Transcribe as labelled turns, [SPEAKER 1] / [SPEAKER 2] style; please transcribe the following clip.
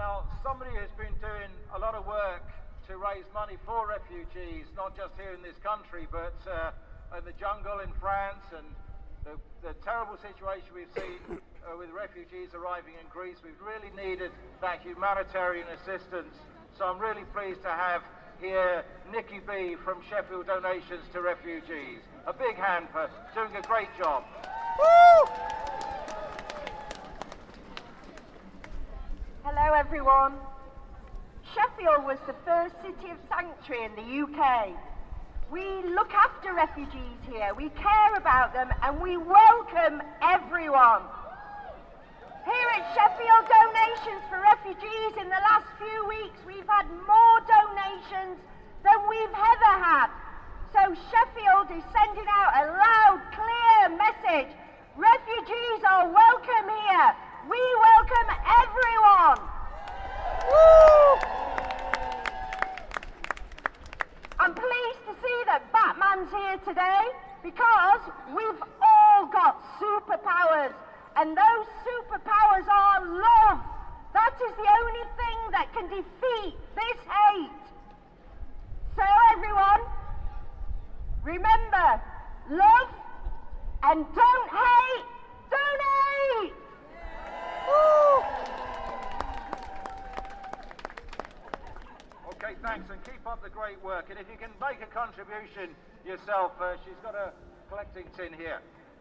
[SPEAKER 1] Now, somebody has been doing a lot of work to raise money for refugees, not just here in this country, but in the jungle in France, and the terrible situation we've seen with refugees arriving in Greece. We've really needed that humanitarian assistance. So I'm really pleased to have here Nikki B from Sheffield Donations to Refugees. A big hand for doing a great job.
[SPEAKER 2] Woo! Hello everyone. Sheffield was the first city of sanctuary in the UK. We look after refugees here, we care about them, and we welcome everyone. Here at Sheffield Donations for Refugees, in the last few weeks we've had more donations than we've ever had. So Sheffield is sending out a loud, clear message. Refugees are welcome here. We welcome everyone. Woo! I'm pleased to see that Batman's here today because we've all got superpowers, and those superpowers are love. That is the only thing that can defeat this hate. So everyone, remember, love and don't hate, donate! Woo!
[SPEAKER 1] Okay, thanks, and keep up the great work. And if you can make a contribution yourself, she's got a collecting tin here.